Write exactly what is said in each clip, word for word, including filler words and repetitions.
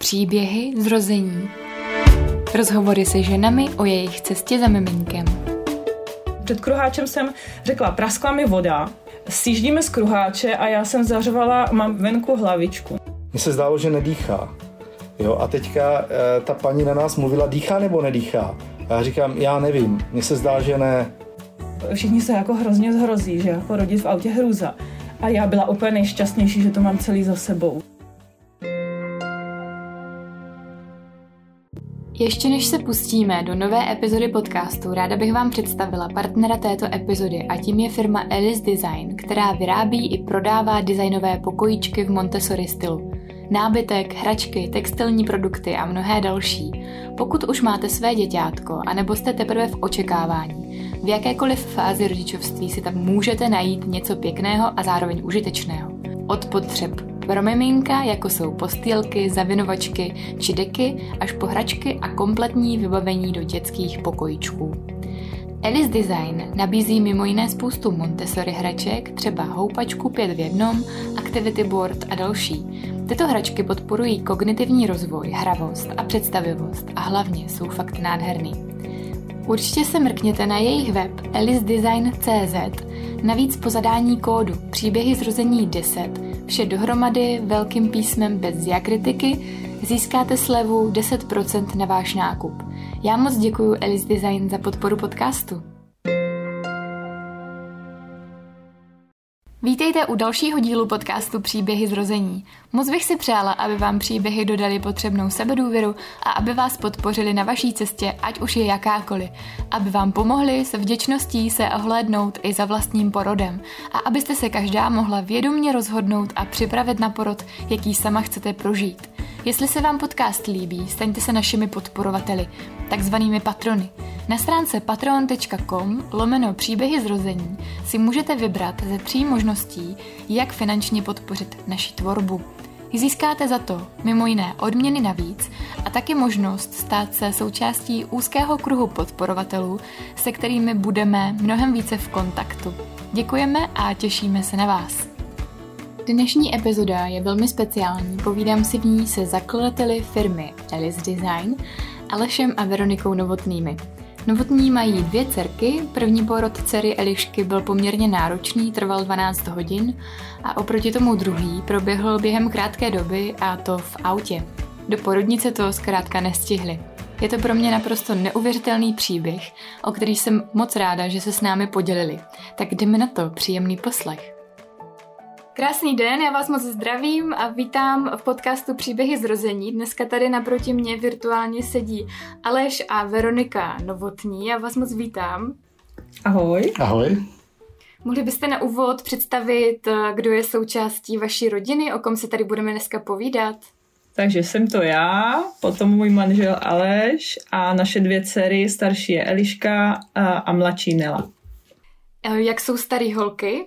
Příběhy zrození. Rozhovory se ženami o jejich cestě za miminkem. Před kruháčem jsem řekla, praskla mi voda, sjíždíme z kruháče a já jsem zařvala, mám venku hlavičku. Mně se zdálo, že nedýchá. Jo, a teďka e, ta paní na nás mluvila, dýchá nebo nedýchá? A já říkám, já nevím, mně se zdá, že ne. Všichni se jako hrozně zhrozí, že jako rodit v autě hrůza. A já byla úplně nejšťastnější, že to mám celý za sebou. Ještě než se pustíme do nové epizody podcastu, ráda bych vám představila partnera této epizody a tím je firma Alice Design, která vyrábí i prodává designové pokojíčky v Montessori stylu. Nábytek, hračky, textilní produkty a mnohé další. Pokud už máte své děťátko, anebo jste teprve v očekávání, v jakékoliv fázi rodičovství si tam můžete najít něco pěkného a zároveň užitečného. Od potřeb pro miminka, jako jsou postýlky, zavinovačky či deky, až po hračky a kompletní vybavení do dětských pokojíčků. Alice Design nabízí mimo jiné spoustu Montessori hraček, třeba houpačku pět v jednom, activity board a další. Tyto hračky podporují kognitivní rozvoj, hravost a představivost a hlavně jsou fakt nádherný. Určitě se mrkněte na jejich web alice design tečka cé zet, navíc po zadání kódu Příběhy zrození deset, vše dohromady velkým písmem bez diakritiky, získáte slevu deset procent na váš nákup. Já moc děkuju Alice Design za podporu podcastu. Vítejte u dalšího dílu podcastu Příběhy zrození. Moc bych si přála, aby vám příběhy dodali potřebnou sebedůvěru a aby vás podpořili na vaší cestě, ať už je jakákoliv. Aby vám pomohli s vděčností se ohlédnout i za vlastním porodem a abyste se každá mohla vědomě rozhodnout a připravit na porod, jaký sama chcete prožít. Jestli se vám podcast líbí, staňte se našimi podporovateli, takzvanými patrony. Na stránce patreon tečka com lomeno příběhy zrození si můžete vybrat ze tří možností, jak finančně podpořit naši tvorbu. Získáte za to mimo jiné odměny navíc a taky možnost stát se součástí úzkého kruhu podporovatelů, se kterými budeme mnohem více v kontaktu. Děkujeme a těšíme se na vás. Dnešní epizoda je velmi speciální, povídám si v ní se zakladateli firmy Alice Design, Alešem a Veronikou Novotnými. Novotní mají dvě dcerky, první porod dcery Elišky byl poměrně náročný, trval dvanáct hodin a oproti tomu druhý proběhl během krátké doby a to v autě. Do porodnice to zkrátka nestihli. Je to pro mě naprosto neuvěřitelný příběh, o který jsem moc ráda, že se s námi podělili. Tak jdeme na to, příjemný poslech. Krásný den, já vás moc zdravím a vítám v podcastu Příběhy zrození. Dneska tady naproti mě virtuálně sedí Aleš a Veronika Novotní. Já vás moc vítám. Ahoj. Ahoj. Mohli byste na úvod představit, kdo je součástí vaší rodiny, o kom se tady budeme dneska povídat? Takže jsem to já, potom můj manžel Aleš a naše dvě dcery, starší je Eliška a, a mladší Nela. Jak jsou starý holky?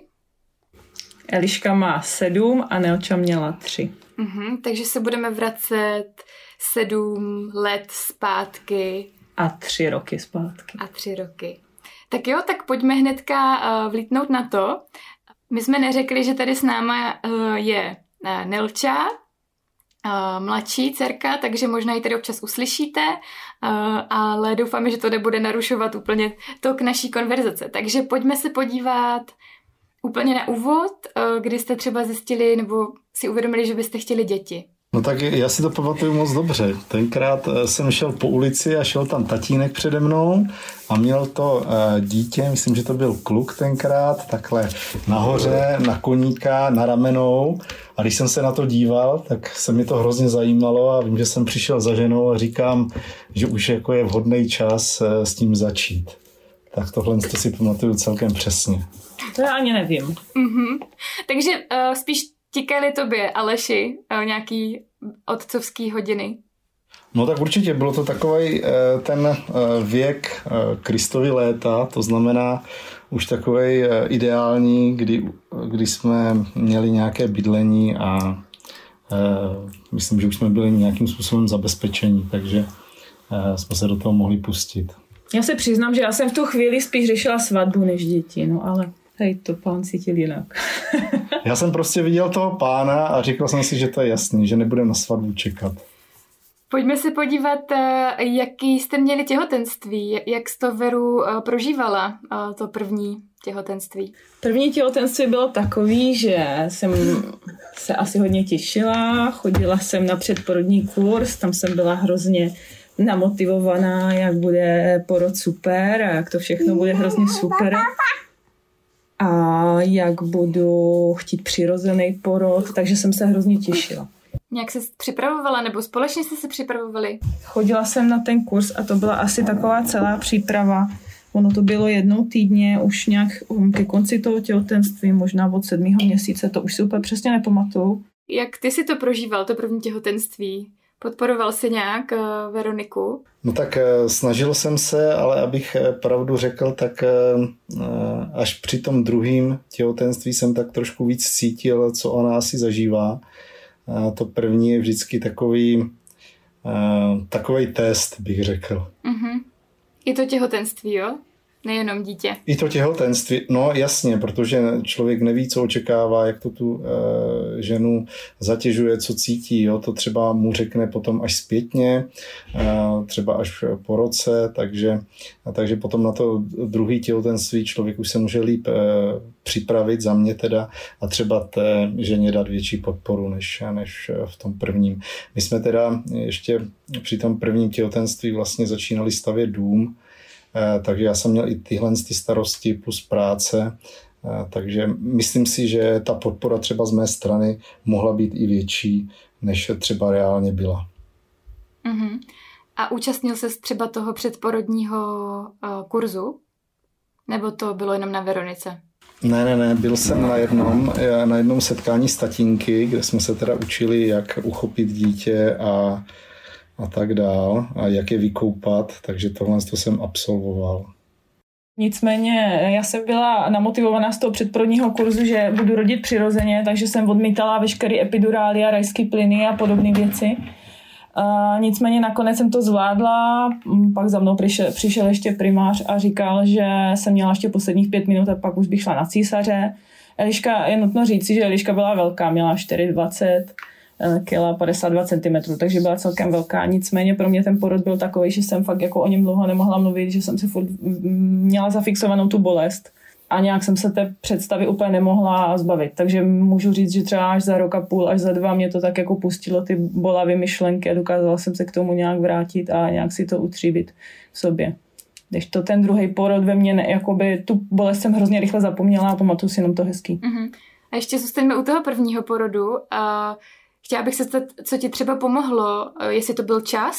Eliška má sedm a Nelča měla tři. Uh-huh, takže se budeme vracet sedm let zpátky. A tři roky zpátky. A tři roky. Tak jo, tak pojďme hnedka uh, vlítnout na to. My jsme neřekli, že tady s náma uh, je uh, Nelča, uh, mladší dcerka, takže možná ji tady občas uslyšíte, uh, ale doufáme, že to nebude narušovat úplně tok naší konverzace. Takže pojďme se podívat úplně na úvod, kdy jste třeba zjistili nebo si uvědomili, že byste chtěli děti. No tak já si to pamatuju moc dobře. Tenkrát jsem šel po ulici a šel tam tatínek přede mnou a měl to dítě, myslím, že to byl kluk tenkrát, takhle nahoře, na koníka, na ramenou. A když jsem se na to díval, tak se mi to hrozně zajímalo a vím, že jsem přišel za ženou a říkám, že už jako je vhodný čas s tím začít. Tak tohle to si pamatuju celkem přesně. To já ani nevím. Mm-hmm. Takže uh, spíš tikaly tobě, Aleši, uh, nějaký otcovský hodiny? No tak určitě, bylo to takovej uh, ten uh, věk uh, Kristovy léta, to znamená už takovej uh, ideální, kdy, kdy jsme měli nějaké bydlení a uh, myslím, že už jsme byli nějakým způsobem zabezpečení, takže uh, jsme se do toho mohli pustit. Já se přiznám, že já jsem v tu chvíli spíš řešila svatbu než děti, no ale tady to pán cítil jinak. Já jsem prostě viděl toho pána a říkal jsem si, že to je jasný, že nebudeme na svatbu čekat. Pojďme se podívat, jaký jste měli těhotenství, jak jsi to, Veru, prožívala, to první těhotenství. První těhotenství bylo takový, že jsem se asi hodně těšila, chodila jsem na předporodní kurz, tam jsem byla hrozně namotivovaná, jak bude porod super a jak to všechno bude hrozně super a jak budu chtít přirozený porod, takže jsem se hrozně těšila. Nějak se připravovala, nebo společně jste se připravovali? Chodila jsem na ten kurz a to byla asi taková celá příprava. Ono to bylo jednou týdně, už nějak ke konci toho těhotenství, možná od sedmého měsíce, to už si úplně přesně nepamatuju. Jak ty si to prožíval, to první těhotenství? Podporoval jsi nějak uh, Veroniku? No tak uh, snažil jsem se, ale abych pravdu řekl, tak uh, až při tom druhém těhotenství jsem tak trošku víc cítil, co ona asi zažívá. Uh, to první je vždycky takový, uh, takovej test, bych řekl. Uh-huh. I to těhotenství, jo? Nejenom dítě. I to těhotenství, no jasně, protože člověk neví, co očekává, jak to tu e, ženu zatěžuje, co cítí, jo? To třeba mu řekne potom až zpětně, e, třeba až po roce, takže, a takže potom na to druhé těhotenství člověk už se může líp e, připravit, za mě teda, a třeba té ženě dát větší podporu, než, než v tom prvním. My jsme teda ještě při tom prvním těhotenství vlastně začínali stavět dům, takže já jsem měl i tyhle ty starosti plus práce, takže myslím si, že ta podpora třeba z mé strany mohla být i větší, než třeba reálně byla. Uh-huh. A účastnil ses třeba toho předporodního uh, kurzu? Nebo to bylo jenom na Veronice? Ne, ne, ne, byl jsem na jednom, na jednom setkání s tatínky, kde jsme se teda učili, jak uchopit dítě a a tak dál, a jak je vykoupat, takže tohle to jsem absolvoval. Nicméně já jsem byla namotivovaná z toho předporodního kurzu, že budu rodit přirozeně, takže jsem odmítala veškeré epidurály a rajské plyny a podobné věci. A nicméně nakonec jsem to zvládla, pak za mnou přišel, přišel ještě primář a říkal, že jsem měla ještě posledních pět minut a pak už bych šla na císaře. Eliška, je nutno říci, že Eliška byla velká, měla čtyři dvacet kila, padesát dva centimetrů, takže byla celkem velká. Nicméně pro mě ten porod byl takový, že jsem fakt jako o něm dlouho nemohla mluvit, že jsem si furt měla zafixovanou tu bolest a nějak jsem se té představy úplně nemohla zbavit. Takže můžu říct, že třeba až za rok a půl, až za dva mě to tak jako pustilo ty bolavé myšlenky a dokázala jsem se k tomu nějak vrátit a nějak si to utříbit v sobě. Když to ten druhý porod ve mně, ne, jakoby tu bolest jsem hrozně rychle zapomněla a pamatuju si jenom to hezký. Uh-huh. A ještě zůstaňme u toho prvního porodu. A chtěla bych se zeptat, co ti třeba pomohlo, jestli to byl čas,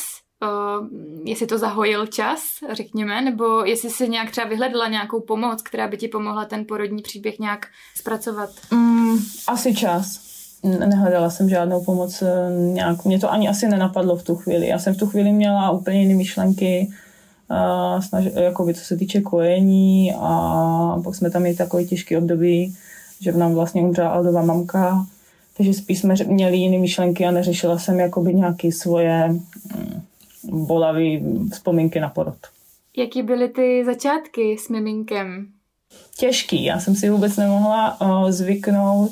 jestli to zahojil čas, řekněme, nebo jestli jsi nějak třeba vyhledala nějakou pomoc, která by ti pomohla ten porodní příběh nějak zpracovat. Mm, asi čas. Nehledala jsem žádnou pomoc, nějak, mě to ani asi nenapadlo v tu chvíli. Já jsem v tu chvíli měla úplně jiné myšlenky, snaž, jakoby, co se týče kojení, a pak jsme tam měli takový těžký období, že v nám vlastně umřela Aldova mamka. Takže spíš jsme měli jiné myšlenky a neřešila jsem jakoby nějaké svoje bolavé vzpomínky na porod. Jaký byly ty začátky s miminkem? Těžký. Já jsem si vůbec nemohla uh, zvyknout,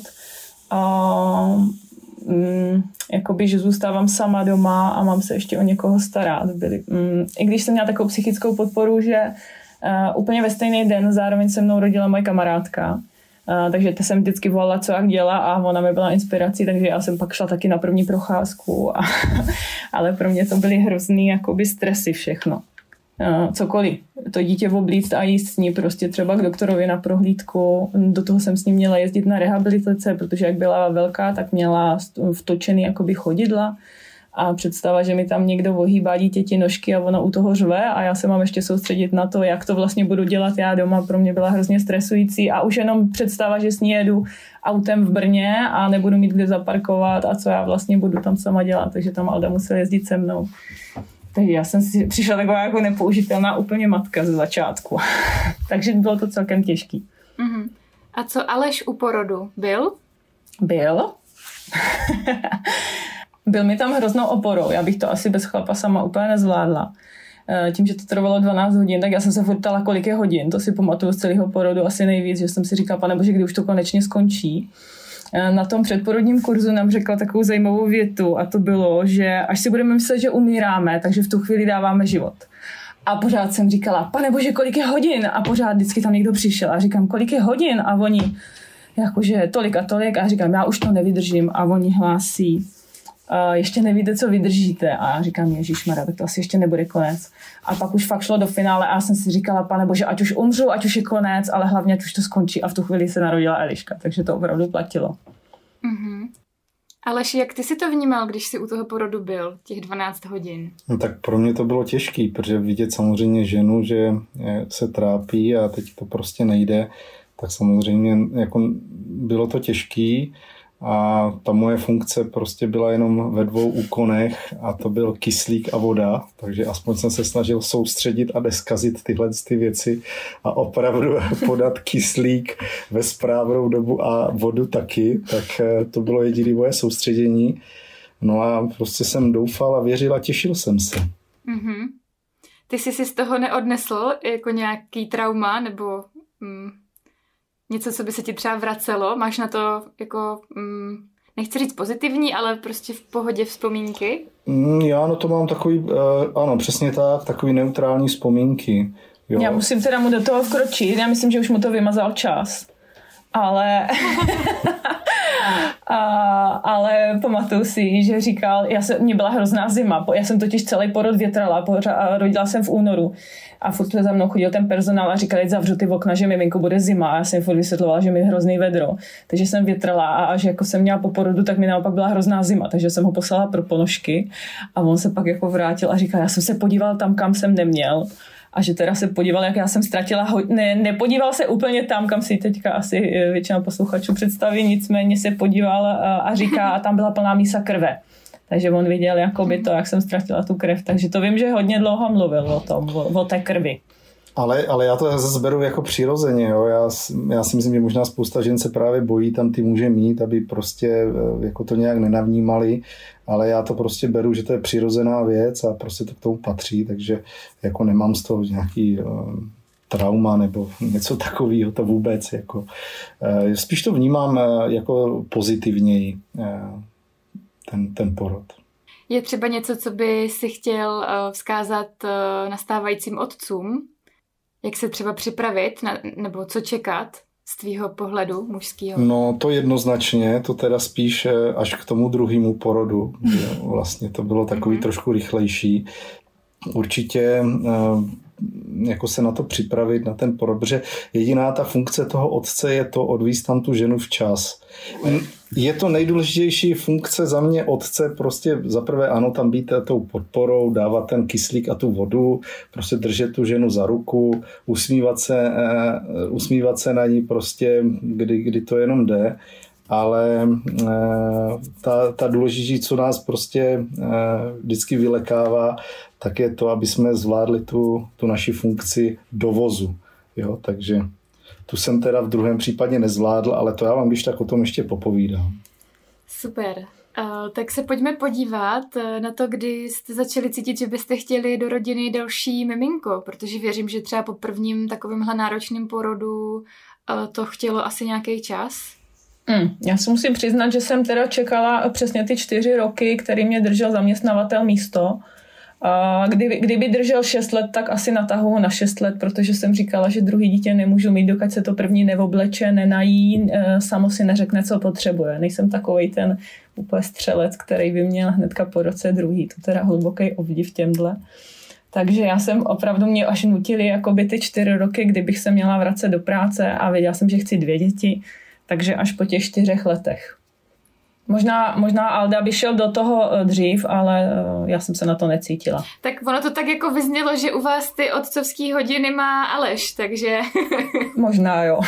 uh, um, jakoby, že zůstávám sama doma a mám se ještě o někoho starat. Byli, um, I když jsem měla takovou psychickou podporu, že uh, úplně ve stejný den zároveň se mnou rodila moje kamarádka. Uh, takže to jsem vždycky volala, co jak dělá, a ona mi byla inspirací, takže já jsem pak šla taky na první procházku. A, ale pro mě to byly hrozný jakoby stresy všechno. Uh, cokoliv. To dítě oblíct a jíst s ní prostě třeba k doktorovi na prohlídku. Do toho jsem s ním měla jezdit na rehabilitace, protože jak byla velká, tak měla vtočený jakoby chodidla. A představa, že mi tam někdo ohýbá dítěti nožky a ona u toho řve a já se mám ještě soustředit na to, jak to vlastně budu dělat já doma, pro mě byla hrozně stresující. A už jenom představa, že s ní jedu autem v Brně a nebudu mít kde zaparkovat a co já vlastně budu tam sama dělat. Takže tam Alda musela jezdit se mnou. Takže já jsem si přišla taková jako nepoužitelná úplně matka ze začátku. Takže bylo to celkem těžký. Uh-huh. A co Aleš u porodu? Byl? Byl. Byl mi tam hroznou oporou. Já bych to asi bez chlapa sama úplně nezvládla. Tím, že to trvalo dvanáct hodin, tak já jsem se furt ptala, kolik je hodin. To si pamatuju z celého porodu asi nejvíc, že jsem si říkala, pane bože, kdy už to konečně skončí. na tom předporodním kurzu nám řekla takovou zajímavou větu a to bylo, že až si budeme myslet, že umíráme, takže v tu chvíli dáváme život. A pořád jsem říkala, pane bože, kolik je hodin? A pořád vždycky tam někdo přišel a říkám, kolik je hodin? A oni, jakože tolik a tolik. A říkám, já už to nevydržím. A oni hlásí, a ještě nevíte, co vydržíte. A já říkám, ježišmarja, tak to asi ještě nebude konec. A pak už fakt šlo do finále a já jsem si říkala, pane bože, ať už umřu, ať už je konec, ale hlavně ať už to skončí. A v tu chvíli se narodila Eliška, takže to opravdu platilo. Mm-hmm. Aleši, jak ty si to vnímal, když jsi u toho porodu byl, těch dvanáct hodin? No, tak pro mě to bylo těžký, protože vidět samozřejmě ženu, že se trápí a teď to prostě nejde, tak samozřejmě jako bylo to těžký a ta moje funkce prostě byla jenom ve dvou úkonech a to byl kyslík a voda, takže aspoň jsem se snažil soustředit a neskazit tyhle ty věci a opravdu podat kyslík ve správnou dobu a vodu taky, tak to bylo jediné moje soustředění. No a prostě jsem doufal a věřil a těšil jsem se. Mm-hmm. Ty jsi si z toho neodnesl jako nějaký trauma nebo mm, něco, co by se ti třeba vracelo? Máš na to jako, mm, nechci říct pozitivní, ale prostě v pohodě vzpomínky? Mm, já no to mám takový, uh, ano, přesně tak, takový neutrální vzpomínky. Jo. Já musím teda mu do toho vkročit, já myslím, že už mu to vymazal čas. Ale... A, ale pamatuju si, že říkal, já jsem, mě byla hrozná zima, já jsem totiž celý porod větrala, pořád, rodila jsem v únoru a furt za mnou chodil ten personál a říkal, zavřu ty okna, že miminko bude zima a já jsem furt vysvětlovala, že mi je hrozný vedro, takže jsem větrala a až jako jsem měla po porodu, tak mi naopak byla hrozná zima, takže jsem ho poslala pro ponožky a on se pak jako vrátil a říkal, já jsem se podíval tam, kam jsem neměl. A že teda se podíval, jak já jsem ztratila hodně, ne, nepodíval se úplně tam, kam si teďka asi většina posluchačů představí, nicméně se podíval a, a říká, a tam byla plná mísa krve. Takže on viděl jakoby to, jak jsem ztratila tu krev. Takže to vím, že hodně dlouho mluvil o tom, o, o té krvi. Ale, ale já to zase beru jako přirozeně. Jo. Já, já si myslím, že možná spousta žen se právě bojí tam ty muže mít, aby prostě jako to nějak nenavnímali, ale já to prostě beru, že to je přirozená věc a prostě to k tomu patří, takže jako nemám z toho nějaký uh, trauma nebo něco takového, to vůbec. Jako, uh, spíš to vnímám uh, jako pozitivněji uh, ten, ten porod. Je třeba něco, co by si chtěl uh, vzkázat uh, nastávajícím otcům? Jak se třeba připravit, na, nebo co čekat z tvýho pohledu mužského? No to jednoznačně, to teda spíš až k tomu druhému porodu. Vlastně to bylo takový mm-hmm. trošku rychlejší. Určitě jako se na to připravit, na ten porod, protože jediná ta funkce toho otce je to odvízt tam tu ženu včas. Je to nejdůležitější funkce za mě otce, prostě zaprvé ano, tam být tou podporou, dávat ten kyslík a tu vodu, prostě držet tu ženu za ruku, usmívat se, usmívat se na ní prostě, kdy, kdy to jenom jde, ale ta, ta důležitý, co nás prostě vždycky vylekává, tak je to, aby jsme zvládli tu, tu naši funkci dovozu. Jo, takže tu jsem teda v druhém případě nezvládl, ale to já vám když tak o tom ještě popovídám. Super. Uh, tak se pojďme podívat na to, kdy jste začali cítit, že byste chtěli do rodiny další miminko, protože věřím, že třeba po prvním takovémhle náročném porodu uh, to chtělo asi nějaký čas. Mm, já si musím přiznat, že jsem teda čekala přesně ty čtyři roky, který mě držel zaměstnavatel místo. A kdyby, kdyby držel šest let, tak asi natahuji na šest let, protože jsem říkala, že druhý dítě nemůžu mít, dokud se to první neobleče, nenají, samo si neřekne, co potřebuje. Nejsem takovej ten úplně střelec, který by měl hnedka po roce druhý. To teda hluboký obdiv těmhle. Takže já jsem opravdu, mě až nutili jakoby ty čtyři roky, kdybych se měla vracet do práce a věděla jsem, že chci dvě děti, takže až po těch čtyřech letech. Možná, možná Alda by šel do toho dřív, ale já jsem se na to necítila. Tak ono to tak jako vyznělo, že u vás ty otcovský hodiny má Aleš, takže... Možná jo.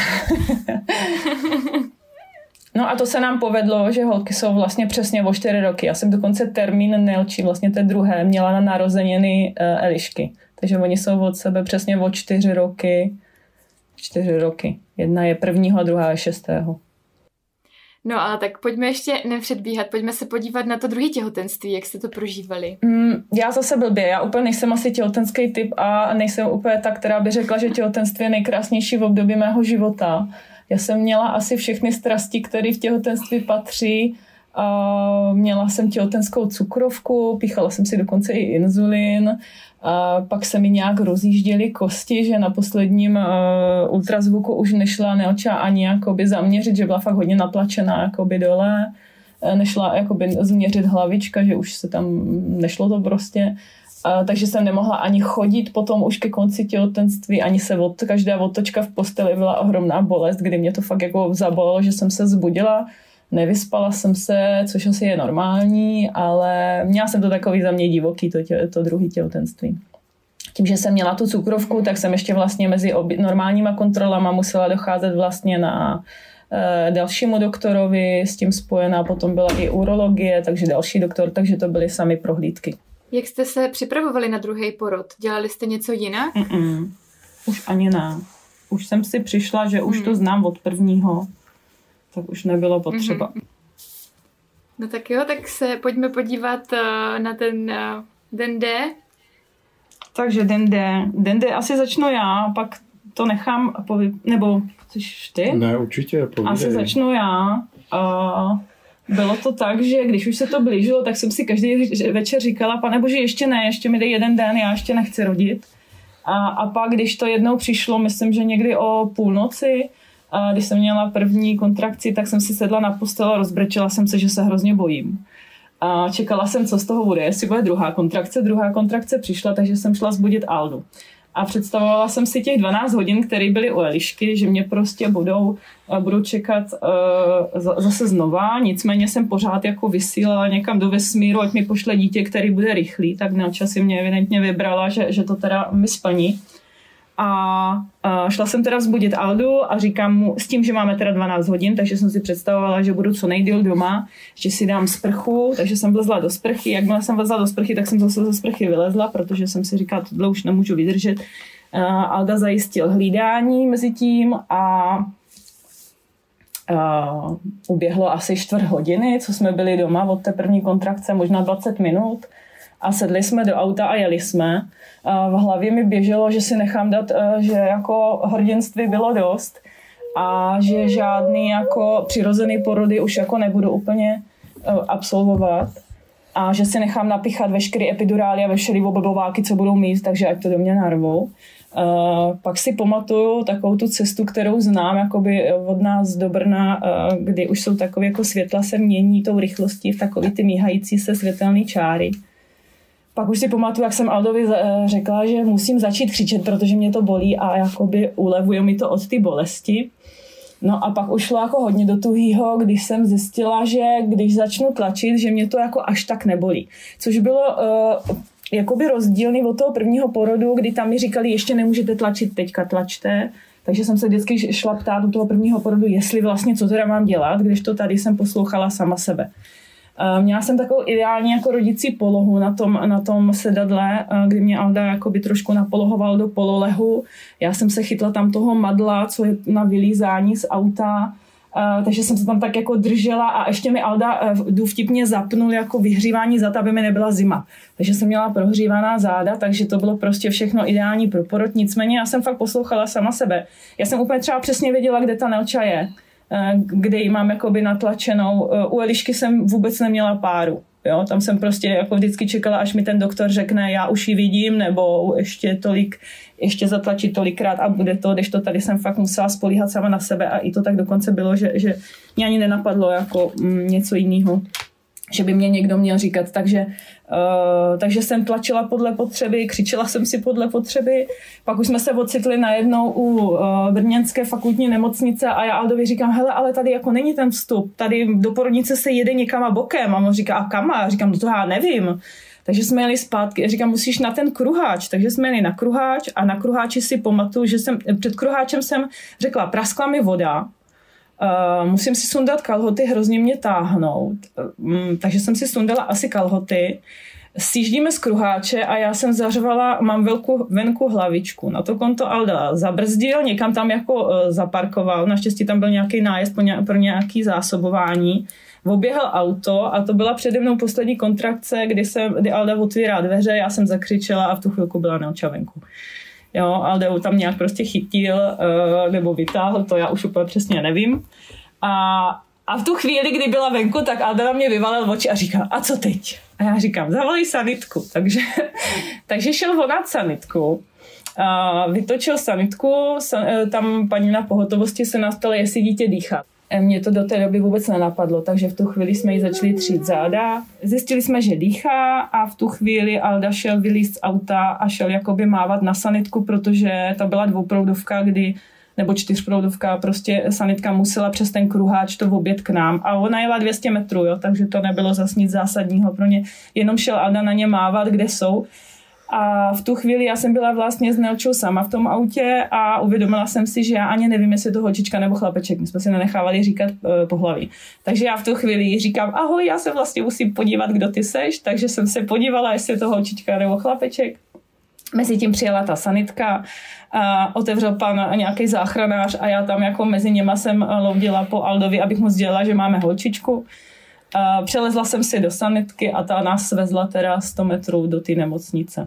No a to se nám povedlo, že holky jsou vlastně přesně o čtyři roky. Já jsem dokonce termín Nelči, vlastně té druhé, měla na narozeniny Elišky. Takže oni jsou od sebe přesně o čtyři roky. Čtyři roky. Jedna je prvního a druhá je šestého. No ale tak pojďme ještě nepředbíhat, pojďme se podívat na to druhé těhotenství, jak jste to prožívali. Mm, já zase blbě, já úplně nejsem asi těhotenský typ a nejsem úplně ta, která by řekla, že těhotenství je nejkrásnější v období mého života. Já jsem měla asi všechny strasti, které v těhotenství patří. A měla jsem těhotenskou cukrovku, píchala jsem si dokonce i inzulin. A pak se mi nějak rozjížděly kosti, že na posledním uh, ultrazvuku už nešla Nelča ani jakoby zaměřit, že byla fakt hodně natlačená jakoby dole. Nešla jakoby změřit hlavička, že už se tam nešlo to prostě. Uh, takže jsem nemohla ani chodit potom už ke konci těhotenství, ani se od, každá otočka v posteli byla ohromná bolest, kdy mě to fakt jako zabolelo, že jsem se zbudila. Nevyspala jsem se, což asi je normální, ale měla jsem to takový za mě divoký, to, tě, to druhý těhotenství. Tím, že jsem měla tu cukrovku, tak jsem ještě vlastně mezi obi, normálníma kontrolama musela docházet vlastně na e, dalšímu doktorovi, s tím spojená potom byla i urologie, takže další doktor, takže to byly samy prohlídky. Jak jste se připravovali na druhý porod? Dělali jste něco jinak? Mm-mm. Už ani ne. Už jsem si přišla, že už mm. to znám od prvního. Tak už nebylo potřeba. Mm-hmm. No tak jo, tak se pojďme podívat uh, na ten uh, den D. Takže den D. Den D asi začnu já, pak to nechám, pově... nebo chceš ty? Ne, určitě, povídej. Asi začnu já. Uh, bylo to tak, že když už se to blížilo, tak jsem si každý večer říkala, pane bože, ještě ne, ještě mi dej jeden den, já ještě nechci rodit. A, a pak, když to jednou přišlo, myslím, že někdy o půlnoci, a když jsem měla první kontrakci, tak jsem si sedla na postel a rozbrečela jsem se, že se hrozně bojím. A čekala jsem, co z toho bude, jestli bude druhá kontrakce. Druhá kontrakce přišla, takže jsem šla zbudit Aldu. A představovala jsem si těch dvanáct hodin, které byly u Elišky, že mě prostě budou, budou čekat uh, zase znova. Nicméně jsem pořád jako vysílala někam do vesmíru, ať mi pošle dítě, který bude rychlý. Tak na časy mě evidentně vybrala, že, že to teda mi splní. A uh, šla jsem teda vzbudit Aldu a říkám mu, s tím, že máme teda dvanáct hodin, takže jsem si představovala, že budu co nejdýl doma, že si dám sprchu, takže jsem vlezla do sprchy. Jakmile jsem vlezla do sprchy, tak jsem zase ze sprchy vylezla, protože jsem si říkala, tohle už nemůžu vydržet. Uh, Alda zajistil hlídání mezi tím a uh, uběhlo asi čtvrt hodiny, co jsme byli doma od té první kontrakce, možná dvacet minut. A sedli jsme do auta a jeli jsme. V hlavě mi běželo, že si nechám dát, že jako hrdinství bylo dost a že žádný jako přirozený porody už jako nebudu úplně absolvovat a že si nechám napíchat veškeré epidurály a veškeré oblbováky, co budou mít, takže ať to do mě narvou. Uh, pak si pamatuju takovou tu cestu, kterou znám jakoby od nás do Brna, uh, kdy už jsou takové jako světla se mění tou rychlostí v takový ty míhající se světelné čáry. Pak už si pamatuju, jak jsem Aldovi řekla, že musím začít křičet, protože mě to bolí a jakoby ulevuje mi to od ty bolesti. No a pak už šlo jako hodně do tuhýho, když jsem zjistila, že když začnu tlačit, že mě to jako až tak nebolí. Což bylo uh, jakoby rozdílný od toho prvního porodu, kdy tam mi říkali, ještě nemůžete tlačit, teďka tlačte. Takže jsem se vždycky šla ptát u toho prvního porodu, jestli vlastně co teda mám dělat, když to tady jsem poslouchala sama sebe. Měla jsem takovou ideální jako rodicí polohu na tom, na tom sedadle, kdy mě Alda jakoby trošku napolohoval do pololehu. Já jsem se chytla tam toho madla, co je na vylízání z auta, takže jsem se tam tak jako držela a ještě mi Alda důvtipně zapnul jako vyhřívání zad, aby mi nebyla zima. Takže jsem měla prohřívaná záda, takže to bylo prostě všechno ideální pro porod. Nicméně já jsem fakt poslouchala sama sebe. Já jsem úplně třeba přesně věděla, kde ta Nelča je, kde ji mám jakoby natlačenou. U Elišky jsem vůbec neměla páru. Jo? Tam jsem prostě jako vždycky čekala, až mi ten doktor řekne, já už ji vidím, nebo ještě tolik, ještě zatlačit tolikrát a bude to, když to tady jsem fakt musela spolíhat sama na sebe a i to tak dokonce bylo, že, že mě ani nenapadlo jako mm, něco jiného, že by mě někdo měl říkat, takže, uh, takže jsem tlačila podle potřeby, křičela jsem si podle potřeby, pak už jsme se ocitli najednou u uh, brněnské fakultní nemocnice a já Aldovi říkám, hele, ale tady jako není ten vstup, tady do porodnice se jede někam a bokem a on říká, a kam? A říkám, no to já nevím. Takže jsme jeli zpátky a říkám, musíš na ten kruháč, takže jsme jeli na kruháč a na kruháči si pamatuju, že jsem, před kruháčem jsem řekla, praskla mi voda, Uh, musím si sundat kalhoty, hrozně mě táhnout. Um, takže jsem si sundala asi kalhoty. Sjíždíme z kruháče a já jsem zařvala, mám velkou venku hlavičku. Na to konto Alda zabrzdil, někam tam jako uh, zaparkoval. Naštěstí tam byl nějaký nájezd pro, ně, pro nějaký zásobování. Oběhal auto a to byla přede mnou poslední kontrakce, kdy, jsem, kdy Alda otvírá dveře, já jsem zakřičela a v tu chvilku byla Nelča venku. Jo, Aldeu tam nějak prostě chytil uh, nebo vytáhl, to já už úplně přesně nevím. A, a v tu chvíli, kdy byla venku, tak Alda na mě vyvalil oči a říká, a co teď? A já říkám, zavolej sanitku. Takže, takže šel volat sanitku. A vytočil sanitku, tam paní na pohotovosti se nás ptala, jestli dítě dýchá. Mně to do té doby vůbec nenapadlo, takže v tu chvíli jsme jí začali třít záda. Zjistili jsme, že dýchá a v tu chvíli Alda šel vylízt z auta a šel jakoby mávat na sanitku, protože to byla dvouproudovka, kdy, nebo čtyřproudovka, prostě sanitka musela přes ten kruháč to obět k nám. A ona jela dvě stě metrů, jo, takže to nebylo zas nic zásadního pro ně. Jenom šel Alda na ně mávat, kde jsou. A v tu chvíli já jsem byla vlastně s Nelčou sama v tom autě a uvědomila jsem si, že já ani nevím, jestli je to holčička nebo chlapeček. My jsme si nenechávali říkat e, pohlaví. Takže já v tu chvíli jí říkám, ahoj, já se vlastně musím podívat, kdo ty seš. Takže jsem se podívala, jestli je to holčička nebo chlapeček. Mezi tím přijela ta sanitka, a otevřel pan nějaký záchranář a já tam jako mezi něma jsem loudila po Aldovi, abych mu sdělila, že máme holčičku. Uh, přelezla jsem si do sanitky a ta nás svezla teda sto metrů do té nemocnice.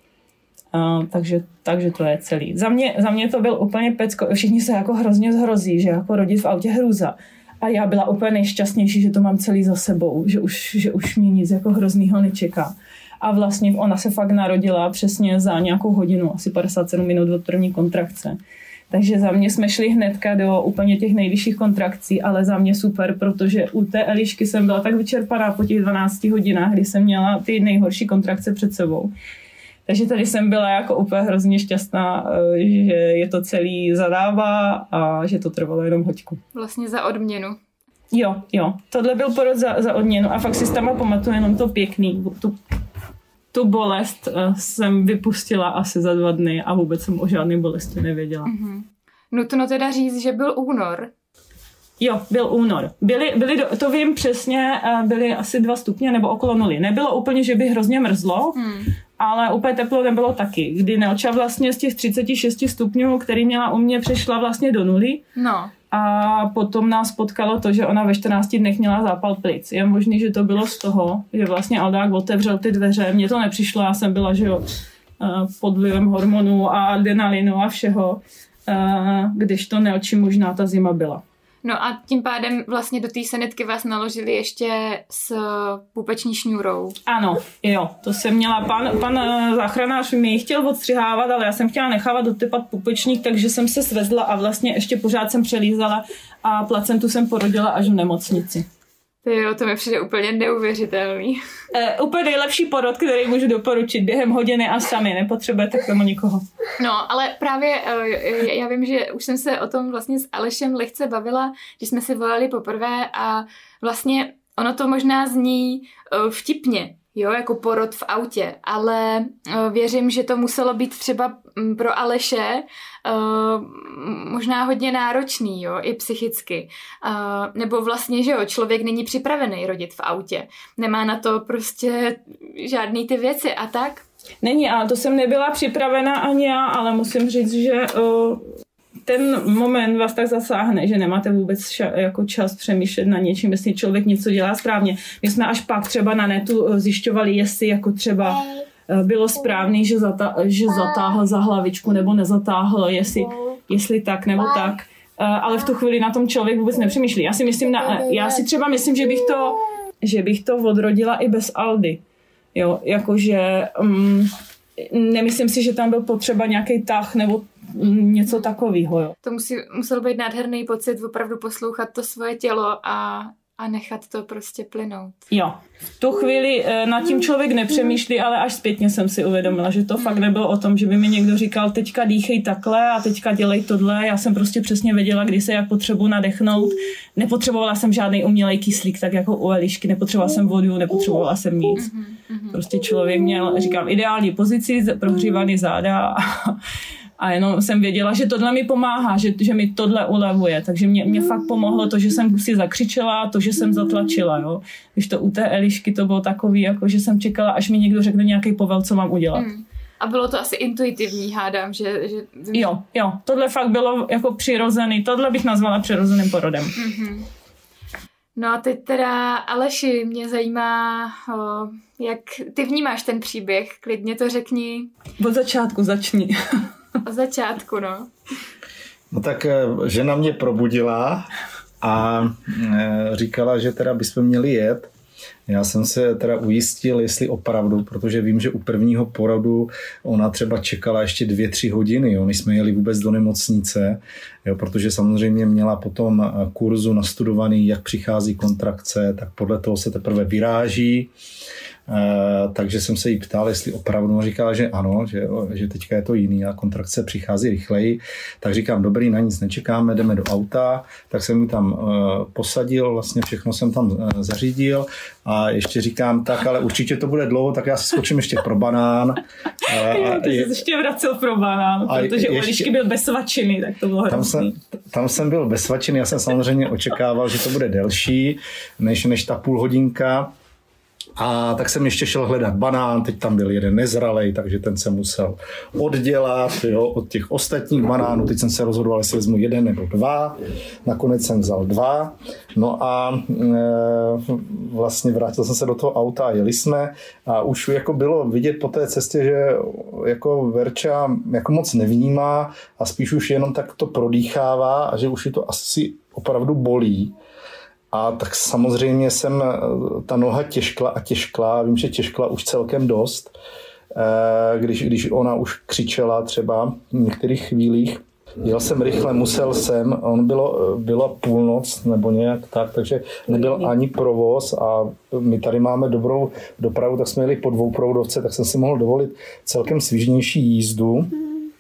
Uh, takže, takže to je celý. Za mě, za mě to byl úplně pecko. Všichni se jako hrozně zhrozí, že jako rodit v autě hrůza. A já byla úplně nejšťastnější, že to mám celý za sebou, že už, že už mě nic jako hroznýho nečeká. A vlastně ona se fakt narodila přesně za nějakou hodinu, asi padesát sedm minut od první kontrakce. Takže za mě jsme šli hnedka do úplně těch nejvyšších kontrakcí, ale za mě super, protože u té Elišky jsem byla tak vyčerpaná po těch dvanácti hodinách, kdy jsem měla ty nejhorší kontrakce před sebou. Takže tady jsem byla jako úplně hrozně šťastná, že je to celý zadáva a že to trvalo jenom hoďku. Vlastně za odměnu. Jo, jo. Tohle byl porod za, za odměnu a fakt si tam pamatuju jenom to pěkný. Tu, tu bolest jsem vypustila asi za dva dny a vůbec jsem o žádné bolesti nevěděla. Mm-hmm. Nutno teda říct, že byl únor. Jo, byl únor. Byly, byly, to vím přesně, byly asi dva stupně nebo okolo nuly. Nebylo úplně, že by hrozně mrzlo, hmm. ale úplně teplo nebylo taky. Kdy Nelča vlastně z těch třicet šest stupňů, který měla u mě, přešla vlastně do nuly. No. A potom nás potkalo to, že ona ve čtrnácti dnech měla zápal plic. Je možný, že to bylo z toho, že vlastně Aldák otevřel ty dveře. Mně to nepřišlo, já jsem byla, že jo, pod vlivem hormonů a adrenalinu a všeho, když to Nelči možná ta zima byla. No a tím pádem vlastně do té sanitky vás naložili ještě s pupeční šňůrou. Ano, jo, to jsem měla, pan, pan záchranář mi chtěl odstřihávat, ale já jsem chtěla nechávat dotepat pupečník, takže jsem se svezla a vlastně ještě pořád jsem přelízala a placentu jsem porodila až v nemocnici. Jo, to mi přijde úplně neuvěřitelný. E, úplně nejlepší porod, který můžu doporučit během hodiny a sami, nepotřebujete k tomu nikoho. No, ale právě já vím, že už jsem se o tom vlastně s Alešem lehce bavila, že jsme si volali poprvé a vlastně ono to možná zní vtipně, jo, jako porod v autě, ale věřím, že to muselo být třeba pro Aleše Uh, možná hodně náročný, jo, i psychicky. Uh, nebo vlastně, že jo, člověk není připravený rodit v autě. Nemá na to prostě žádný ty věci a tak. Není, ale to jsem nebyla připravena ani já, ale musím říct, že uh, ten moment vás tak zasáhne, že nemáte vůbec ša- jako čas přemýšlet na něčím, jestli člověk něco dělá správně. My jsme až pak třeba na netu zjišťovali, jestli jako třeba bylo správný, že, zata- že zatáhl za hlavičku nebo nezatáhl, jestli, jestli tak nebo tak. Ale v tu chvíli na tom člověk vůbec nepřemýšlí. Já si myslím, na, já si třeba myslím, že bych to, že bych to odrodila i bez Aldy. Jo, jakože um, nemyslím si, že tam byl potřeba nějaký tah nebo něco takového. Jo. To musí, musel být nádherný pocit opravdu poslouchat to svoje tělo a A nechat to prostě plynout. Jo. V tu chvíli nad tím člověk nepřemýšlí, ale až zpětně jsem si uvědomila, že to fakt nebylo o tom, že by mi někdo říkal, teďka dýchej takhle a teďka dělej tohle. Já jsem prostě přesně věděla, kdy se jak potřebuji nadechnout. Nepotřebovala jsem žádný umělej kyslík, tak jako u Elišky. Nepotřebovala jsem vodu, nepotřebovala jsem nic. Prostě člověk měl, říkám, ideální pozici, prohřívaný záda a jenom jsem věděla, že tohle mi pomáhá, že, že mi tohle ulevuje. Takže mě, mě fakt pomohlo to, že jsem si zakřičela, to, že jsem zatlačila. Jo. Když to u té Elišky to bylo takový, jako, že jsem čekala, až mi někdo řekne nějaký povel, co mám udělat. Hmm. A bylo to asi intuitivní, hádám, že... že... Jo, jo. Tohle fakt bylo jako přirozený. Tohle bych nazvala přirozeným porodem. Mm-hmm. No a teď teda, Aleši, mě zajímá, o, jak ty vnímáš ten příběh. Klidně to řekni. Od začátku začni. O začátku, no. No tak žena mě probudila a říkala, že teda bychom měli jet. Já jsem se teda ujistil, jestli opravdu, protože vím, že u prvního porodu ona třeba čekala ještě dvě, tři hodiny, jo, než jsme jeli vůbec do nemocnice, jo, protože samozřejmě měla potom kurzu nastudovaný, jak přichází kontrakce, tak podle toho se teprve vyráží. Uh, takže jsem se jí ptal, jestli opravdu, říkala, že ano, že, že teďka je to jiný a kontrakce přichází rychleji. Tak říkám, dobrý, na nic nečekáme, jdeme do auta, tak jsem ji tam uh, posadil, vlastně všechno jsem tam uh, zařídil a ještě říkám, tak ale určitě to bude dlouho, tak já si skočím ještě pro banán. Uh, a ty jsi ještě vracel pro banán, protože u Elišky byl bez svačiny, tak to bylo hrozný. Tam jsem, tam jsem byl bez svačiny, já jsem samozřejmě očekával, že to bude delší, než, než ta půl hodinka. A tak jsem ještě šel hledat banán, teď tam byl jeden nezralej, takže ten se musel oddělat, jo, od těch ostatních banánů. Teď jsem se rozhodoval, jestli vezmu jeden nebo dva. Nakonec jsem vzal dva. No a e, vlastně vrátil jsem se do toho auta a jeli jsme. A už jako bylo vidět po té cestě, že jako Verča jako moc nevnímá a spíš už jenom tak to prodýchává a že už je to asi opravdu bolí. A tak samozřejmě jsem ta noha těžkla a těžkla, vím, že těžkla už celkem dost, když, když ona už křičela třeba v některých chvílích. Jel jsem rychle, musel jsem, on bylo, byla půlnoc nebo nějak tak, takže nebyl ani provoz a my tady máme dobrou dopravu, tak jsme jeli po dvouproudovce, tak jsem si mohl dovolit celkem svižnější jízdu.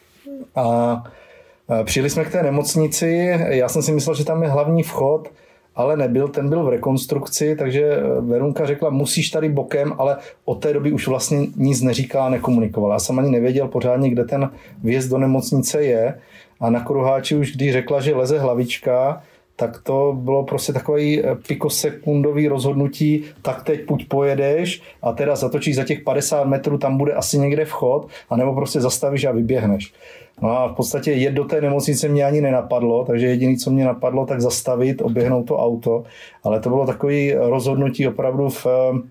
A přijeli jsme k té nemocnici, já jsem si myslel, že tam je hlavní vchod, ale nebyl, ten byl v rekonstrukci, takže Verunka řekla, musíš tady bokem, ale od té doby už vlastně nic neříkala, nekomunikovala. Já jsem ani nevěděl pořádně, kde ten vjezd do nemocnice je a na kruháči už když řekla, že leze hlavička, tak to bylo prostě takový pikosekundový rozhodnutí, tak teď buď pojedeš a teda zatočíš za těch padesát metrů, tam bude asi někde vchod, anebo prostě zastavíš a vyběhneš. No a v podstatě jet do té nemocnice mě ani nenapadlo, takže jediné, co mě napadlo, tak zastavit, oběhnout to auto, ale to bylo takový rozhodnutí opravdu v...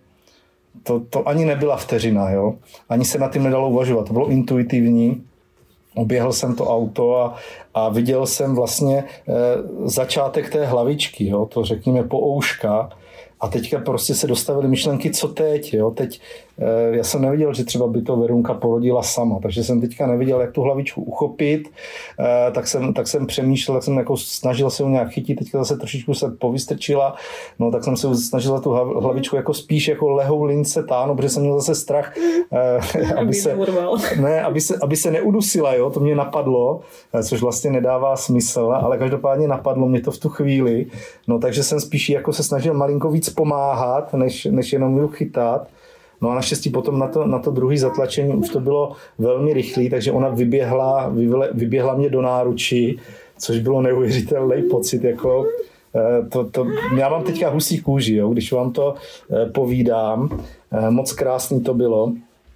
To, to ani nebyla vteřina, jo? Ani se na tím nedalo uvažovat, to bylo intuitivní. Oběhl jsem to auto a, a viděl jsem vlastně e, začátek té hlavičky, jo? To řekněme pouška. A teďka prostě se dostavily myšlenky, co teď, jo? Teď e, já jsem neviděl, že třeba by to Verunka porodila sama, takže jsem teďka neviděl, jak tu hlavičku uchopit, e, tak, jsem, tak jsem přemýšlel, tak jsem jako snažil se ho nějak chytit, teďka zase trošičku se povystrčila, no tak jsem se snažil tu hlavičku jako spíš jako lehou lince táhnout, protože jsem měl zase strach, e, aby, se, ne, aby, se, aby se neudusila, jo? To mě napadlo, což vlastně nedává smysl, ale každopádně napadlo mě to v tu chvíli, no takže jsem spíš jako se snažil malinko víc pomáhat, než, než jenom ju chytat. No a naštěstí potom na to, na to druhé zatlačení už to bylo velmi rychlé, takže ona vyběhla, vyběhla mě do náručí, což bylo neuvěřitelný pocit. Jako, to, to, já mám teďka husí kůži, jo, když vám to povídám. Moc krásný to bylo.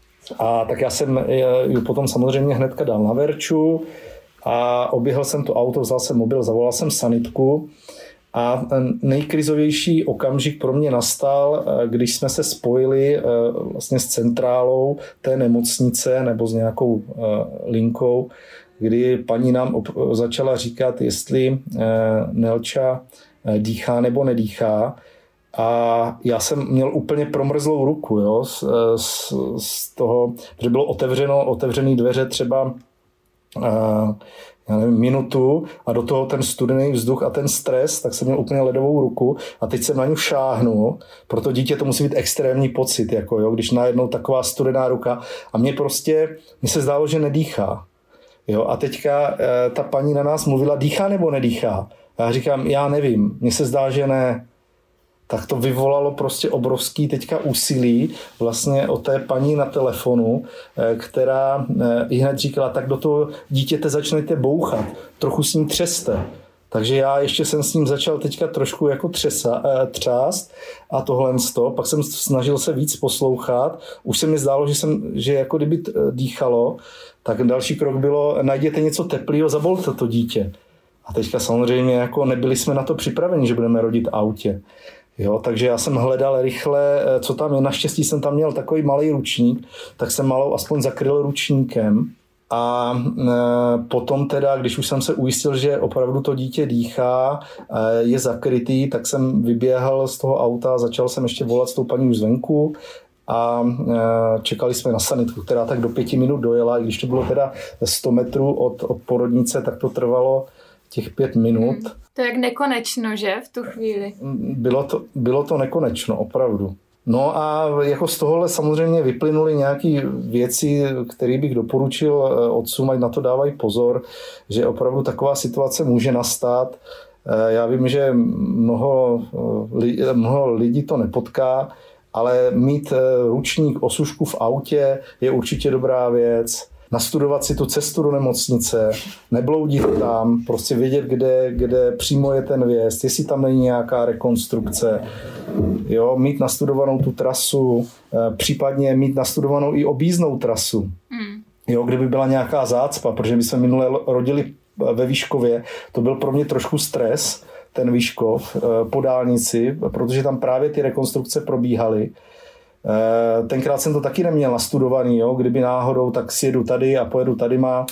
A tak já jsem ju potom samozřejmě hnedka dal na Verču a oběhl jsem to auto, vzal jsem mobil, zavolal jsem sanitku. A nejkrizovější okamžik pro mě nastal, když jsme se spojili vlastně s centrálou té nemocnice nebo s nějakou linkou, kdy paní nám začala říkat, jestli Nelča dýchá nebo nedýchá. A já jsem měl úplně promrzlou ruku, jo, z, z, z toho, že bylo otevřeno, otevřený dveře třeba já nevím, minutu a do toho ten studený vzduch a ten stres, tak jsem měl úplně ledovou ruku a teď jsem na ní šáhnul, proto dítě to musí být extrémní pocit, jako jo, když najednou taková studená ruka a mně prostě, mně se zdálo, že nedýchá. Jo, a teďka e, ta paní na nás mluvila, dýchá nebo nedýchá? A já říkám, já nevím, mně se zdá, že ne. Tak to vyvolalo prostě obrovský teďka úsilí vlastně od té paní na telefonu, která i hned říkala, tak do toho dítěte začnete bouchat, trochu s ním třeste. Takže já ještě jsem s ním začal teďka trošku jako třesa, třást a tohle sto, pak jsem snažil se víc poslouchat, už se mi zdálo, že, jsem, že jako kdyby dýchalo, tak další krok bylo, najděte něco teplého, zabolte to dítě. A teďka samozřejmě jako nebyli jsme na to připraveni, že budeme rodit v autě. Jo, takže já jsem hledal rychle, co tam je. Naštěstí jsem tam měl takový malý ručník, tak jsem malou aspoň zakryl ručníkem. A potom teda, když už jsem se ujistil, že opravdu to dítě dýchá, je zakrytý, tak jsem vyběhl z toho auta, začal jsem ještě volat s tou paní už zvenku a čekali jsme na sanitku, která tak do pěti minut dojela, i když to bylo teda sto metrů od, od porodnice, tak to trvalo těch pět minut. Hmm. To je jak nekonečno, že v tu chvíli? Bylo to, bylo to nekonečno, opravdu. No a jako z tohohle samozřejmě vyplynuly nějaké věci, které bych doporučil otcům, ať na to dávají pozor, že opravdu taková situace může nastat. Já vím, že mnoho, mnoho lidí to nepotká, ale mít ručník osušku v autě je určitě dobrá věc. Nastudovat si tu cestu do nemocnice, nebloudit tam, prostě vědět, kde, kde přímo je ten vjezd, jestli tam není nějaká rekonstrukce, jo, mít nastudovanou tu trasu, případně mít nastudovanou i objízdnou trasu, mm. jo, kdyby byla nějaká zácpa, protože my jsme minule rodili ve Výškově, to byl pro mě trošku stres, ten Výškov po dálnici, protože tam právě ty rekonstrukce probíhaly. Tenkrát jsem to taky neměl nastudovaný, jo? Kdyby náhodou, tak si jedu tady a pojedu tady má.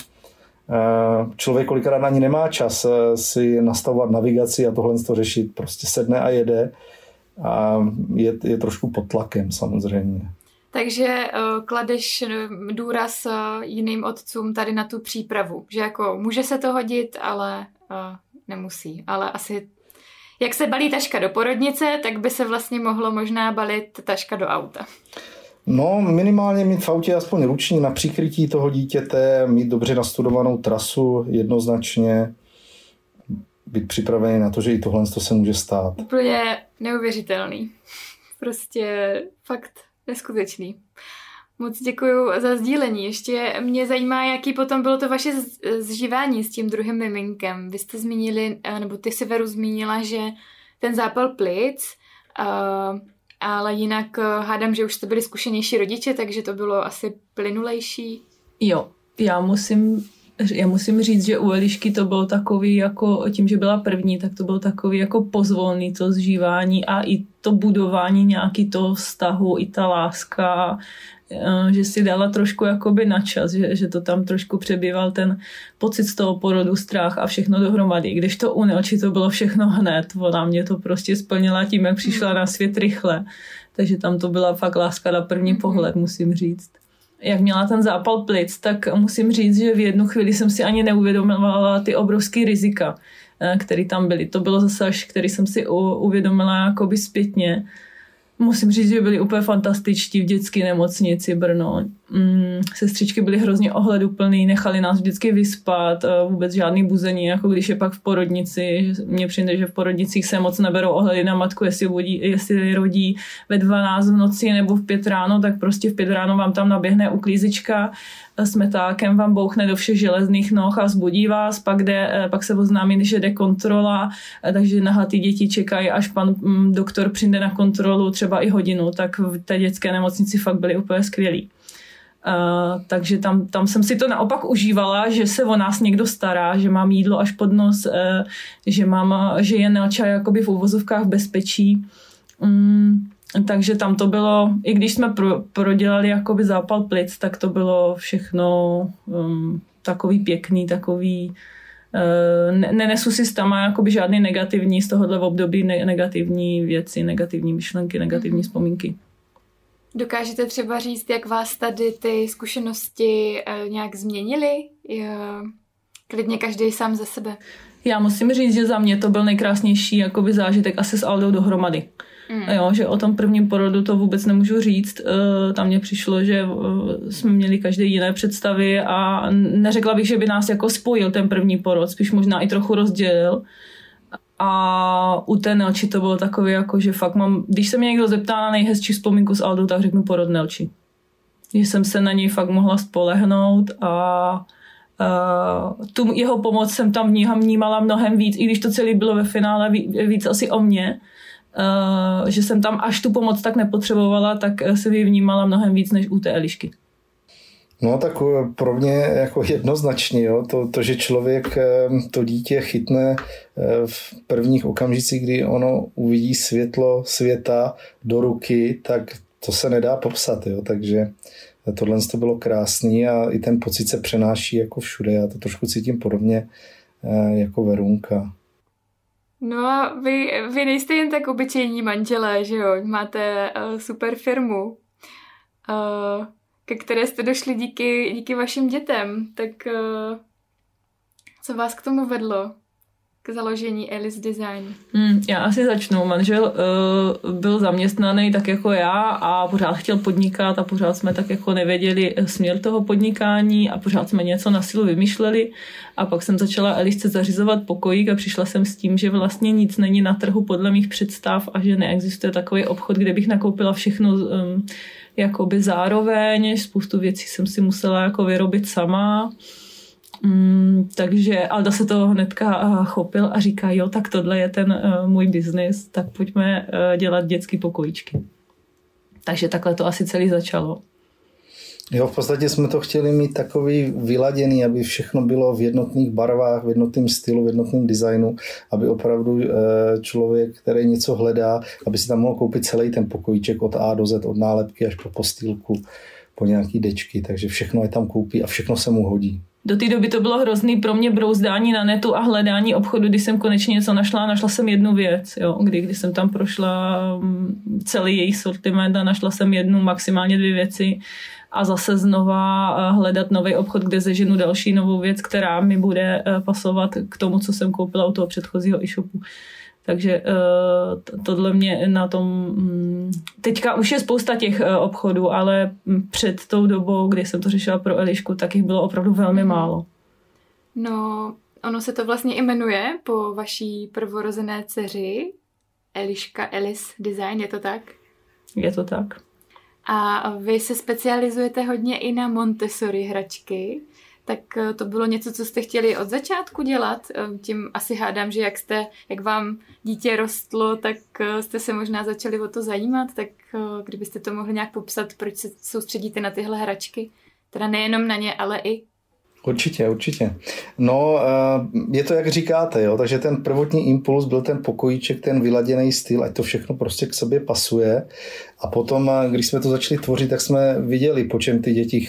Člověk kolikrát ani nemá čas si nastavovat navigaci a tohle to řešit. Prostě sedne a jede a je, je trošku pod tlakem samozřejmě. Takže uh, kladeš důraz uh, jiným otcům tady na tu přípravu, že jako může se to hodit, ale uh, nemusí, ale asi jak se balí taška do porodnice, tak by se vlastně mohlo možná balit taška do auta. No, minimálně mít v autě aspoň ruční na přikrytí toho dítěte, mít dobře nastudovanou trasu jednoznačně, být připravený na to, že i tohle se může stát. Úplně neuvěřitelný. Prostě fakt neskutečný. Moc děkuju za sdílení. Ještě mě zajímá, jaký potom bylo to vaše zžívání s tím druhým miminkem. Vy jste zmínili, nebo ty si, Veru, zmínila, že ten zápal plic, ale jinak hádám, že už jste byli zkušenější rodiče, takže to bylo asi plynulejší. Jo, já musím, já musím říct, že u Elišky to bylo takový, jako tím, že byla první, tak to bylo takový jako pozvolný to zžívání a i to budování nějaký toho vztahu, i ta láska, že si dala trošku jakoby na čas, že, že to tam trošku přebýval ten pocit z toho porodu, strach a všechno dohromady. Když to u Nelči to bylo všechno hned, ona mě to prostě splnila tím, jak přišla na svět rychle. Takže tam to byla fakt láska na první pohled, musím říct. Jak měla ten zápal plic, tak musím říct, že v jednu chvíli jsem si ani neuvědomovala ty obrovský rizika, které tam byly. To bylo zase až, který jsem si uvědomila jakoby zpětně. Musím říct, že byli úplně fantastičtí v dětské nemocnici Brno. Mm, sestřičky byly hrozně ohleduplný, nechali nás vždycky vyspat, vůbec žádný buzení, jako když je pak v porodnici. Mně přijde, že v porodnicích se moc neberou ohledy na matku, jestli, vodí, jestli rodí ve dvanáct v noci nebo v pět ráno, tak prostě v pět ráno vám tam naběhne uklízečka s metákem, vám bouchne do všech železných noh a vzbudí vás, pak, jde, pak se oznámí, že jde kontrola, takže nahatý děti čekají, až pan doktor přijde na kontrolu třeba i hodinu, tak v té dětské nemocnici fakt byli úplně skvělí. Uh, takže tam, tam jsem si to naopak užívala, že se o nás někdo stará, že mám jídlo až pod nos, uh, že, mám, že je Nelča jakoby v uvozovkách v bezpečí. Um, takže tam to bylo, i když jsme pro, prodělali jakoby zápal plic, tak to bylo všechno um, takový pěkný, takový uh, ne, nenesu si s tama jakoby žádný negativní z tohohle období ne, negativní věci, negativní myšlenky, negativní vzpomínky. Dokážete třeba říct, jak vás tady ty zkušenosti nějak změnily? Klidně každý sám za sebe. Já musím říct, že za mě to byl nejkrásnější jakoby zážitek asi s Aldou dohromady. Mm. Jo, že o tom prvním porodu to vůbec nemůžu říct. Tam mně přišlo, že jsme měli každý jiné představy a neřekla bych, že by nás jako spojil ten první porod, spíš možná i trochu rozdělil. A u té Nelči to bylo takové, jako, že fakt mám, když se mě někdo zeptá na nejhezčí vzpomínku s Aldou, tak řeknu porod Nelči. Že jsem se na něj fakt mohla spolehnout a, a tu jeho pomoc jsem tam vnímala mnohem víc, i když to celé bylo ve finále víc asi o mně, a, že jsem tam až tu pomoc tak nepotřebovala, tak jsem ji vnímala mnohem víc než u té Elišky. No tak pro mě jako jednoznačně, jo, to, to, že člověk to dítě chytne v prvních okamžicích, kdy ono uvidí světlo světa do ruky, tak to se nedá popsat, jo, takže tohle to bylo krásný a i ten pocit se přenáší jako všude. Já to trošku cítím podobně jako Verunka. No a vy, vy nejste jen tak obyčejní manželé, že jo? Máte uh, super firmu, uh, ke které jste došli díky, díky vašim dětem. Tak uh, co vás k tomu vedlo? K založení Alice Design? Hmm, já asi začnu. Manžel uh, byl zaměstnaný tak jako já a pořád chtěl podnikat a pořád jsme tak jako nevěděli směr toho podnikání a pořád jsme něco na sílu vymýšleli a pak jsem začala Elišce zařizovat pokojík a přišla jsem s tím, že vlastně nic není na trhu podle mých představ a že neexistuje takový obchod, kde bych nakoupila všechno um, jakoby zároveň. Spoustu věcí jsem si musela jako vyrobit sama. Mm, takže Alda se toho hnedka chopil a říká, jo, tak tohle je ten uh, můj biznis, tak pojďme uh, dělat dětský pokojíčky. Takže takhle to asi celý začalo. Jo, v podstatě jsme to chtěli mít takový vyladěný, aby všechno bylo v jednotných barvách, v jednotném stylu, v jednotném designu, aby opravdu uh, člověk, který něco hledá, aby si tam mohl koupit celý ten pokojíček od A do Z, od nálepky až po postýlku, po nějaký dečky, takže všechno je tam koupí a všechno se mu hodí. Do té doby to bylo hrozný pro mě brouzdání na netu a hledání obchodu, když jsem konečně něco našla. Našla jsem jednu věc, jo, kdy, když jsem tam prošla celý její sortiment a našla jsem jednu, maximálně dvě věci a zase znova hledat nový obchod, kde seženu další novou věc, která mi bude pasovat k tomu, co jsem koupila u toho předchozího e-shopu. Takže tohle mě na tom... Teďka už je spousta těch obchodů, ale před tou dobou, kdy jsem to řešila pro Elišku, tak jich bylo opravdu velmi málo. No, ono se to vlastně i jmenuje po vaší prvorozené dceři. Eliška Alice Design, je to tak? Je to tak. A vy se specializujete hodně i na Montessori hračky. Tak to bylo něco, co jste chtěli od začátku dělat. Tím asi hádám, že jak jste, jak vám dítě rostlo, tak jste se možná začali o to zajímat. Tak kdybyste to mohli nějak popsat, proč se soustředíte na tyhle hračky? Teda nejenom na ně, ale i. Určitě, určitě. No, je to, jak říkáte, jo? Takže ten prvotní impuls byl ten pokojíček, ten vyladěný styl, ať to všechno prostě k sobě pasuje. A potom, když jsme to začali tvořit, tak jsme viděli, po čem ty děti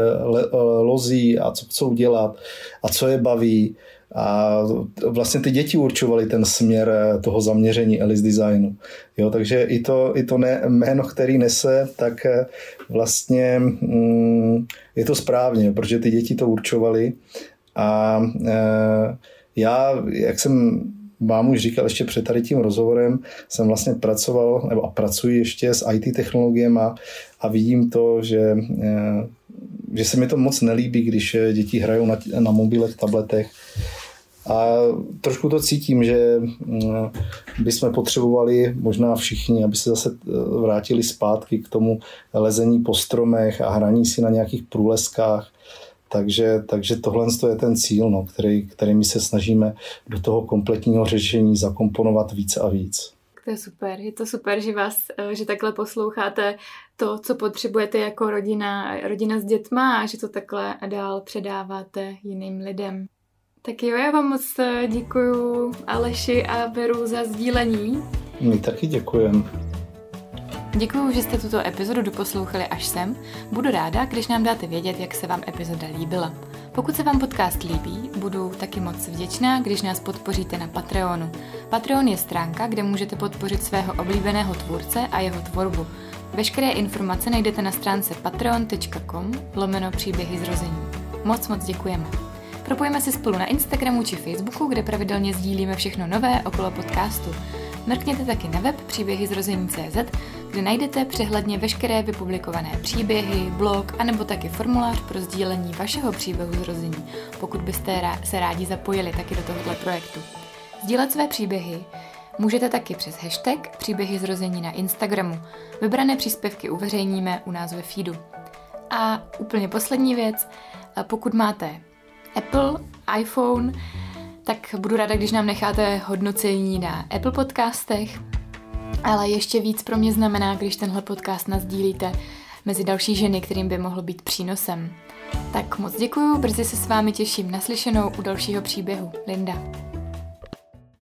lozí a co chcou dělat a co je baví. A vlastně ty děti určovaly ten směr toho zaměření Alice Designu. Jo, takže i to, i to ne, jméno, který nese, tak vlastně mm, je to správně, protože ty děti to určovaly. A e, já, jak jsem vám už říkal ještě před tady tím rozhovorem, jsem vlastně pracoval, nebo a pracuji ještě s í té technologiemi a, a vidím to, že, e, že se mi to moc nelíbí, když děti hrajou na, na mobilech, tabletech. A trošku to cítím, že bychom potřebovali možná všichni, aby se zase vrátili zpátky k tomu lezení po stromech a hraní si na nějakých průleskách. Takže, takže tohle je ten cíl, no, který, který my se snažíme do toho kompletního řešení zakomponovat víc a víc. To je super. Je to super, že vás, že takhle posloucháte to, co potřebujete jako rodina, rodina s dětma a že to takhle dál předáváte jiným lidem. Tak jo, já vám moc děkuju Aleši a Veru za sdílení. My taky děkujeme. Děkuju, že jste tuto epizodu doposlouchali až sem. Budu ráda, když nám dáte vědět, jak se vám epizoda líbila. Pokud se vám podcast líbí, budu taky moc vděčná, když nás podpoříte na Patreonu. Patreon je stránka, kde můžete podpořit svého oblíbeného tvůrce a jeho tvorbu. Veškeré informace najdete na stránce patreon tečka com lomeno příběhy zrození. Moc moc děkujeme. Propojíme se spolu na Instagramu či Facebooku, kde pravidelně sdílíme všechno nové okolo podcastu. Mrkněte taky na web příběhy zrození tečka cé zet, kde najdete přehledně veškeré vypublikované příběhy, blog anebo taky formulář pro sdílení vašeho příběhu zrození, pokud byste se rádi zapojili taky do tohoto projektu. Sdílet své příběhy můžete taky přes hashtag příběhy zrození na Instagramu. Vybrané příspěvky uveřejníme u nás ve feedu. A úplně poslední věc, pokud máte Apple, iPhone, tak budu ráda, když nám necháte hodnocení na Apple podcastech, ale ještě víc pro mě znamená, když tenhle podcast nasdílíte mezi další ženy, kterým by mohl být přínosem. Tak moc děkuju, brzy se s vámi těším naslyšenou u dalšího příběhu. Linda.